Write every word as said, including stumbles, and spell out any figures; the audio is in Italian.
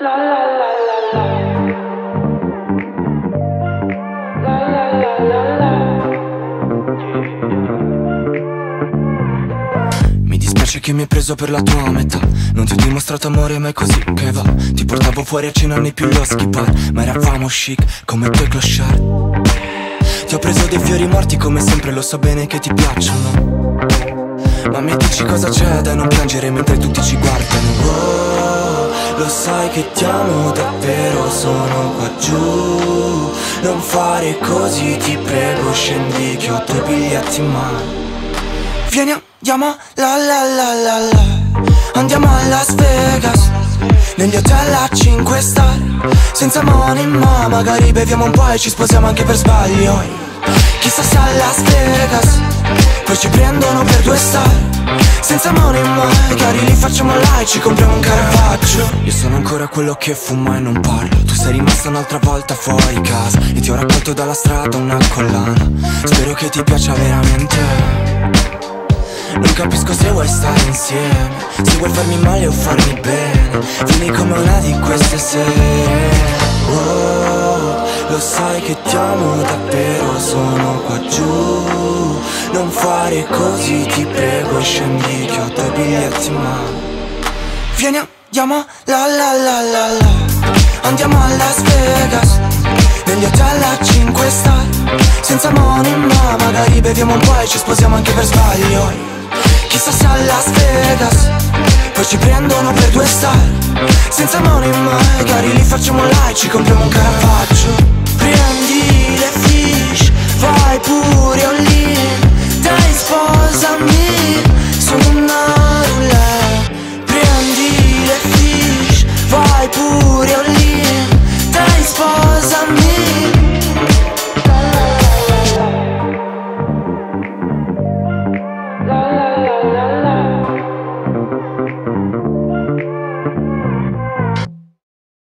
La la la la la. La la la la la. Mi dispiace che mi hai preso per la tua metà. Non ti ho dimostrato amore ma è così che va. Ti portavo fuori a cena nei più loschi bar, ma eravamo chic come due clochard. Ti ho preso dei fiori morti come sempre, lo so bene che ti piacciono. Ma mi dici cosa c'è da non piangere mentre tutti ci guardano. Oh, lo sai che ti amo davvero, sono qua giù. Non fare così ti prego, scendi che ho due biglietti in mano. Vieni andiamo la la la la la. Andiamo a Las Vegas, negli hotel a cinque star. Senza money ma magari beviamo un po' e ci sposiamo anche per sbaglio. Chissà se a Las Vegas poi ci prendono per due star. Senza money magari li facciamo là e ci compriamo un Caravaggio. Io sono ancora quello che fuma e non parlo. Tu sei rimasta un'altra volta fuori casa e ti ho raccolto dalla strada una collana. Spero che ti piaccia veramente. Non capisco se vuoi stare insieme, se vuoi farmi male o farmi bene. Vieni come una di queste sere. Oh, lo sai che ti amo davvero, sono qua giù. Non fare così ti prego, scendi che ho due biglietti in mano. Vieni andiamo la la la la la. Andiamo a Las Vegas, negli hotel a cinque star. Senza money ma magari beviamo un po' e ci sposiamo anche per sbaglio. Chissà se a Las Vegas poi ci prendono per due star. Senza money magari li facciamo là e ci compriamo un Caravaggio. Prendi le fish, vai pure all in.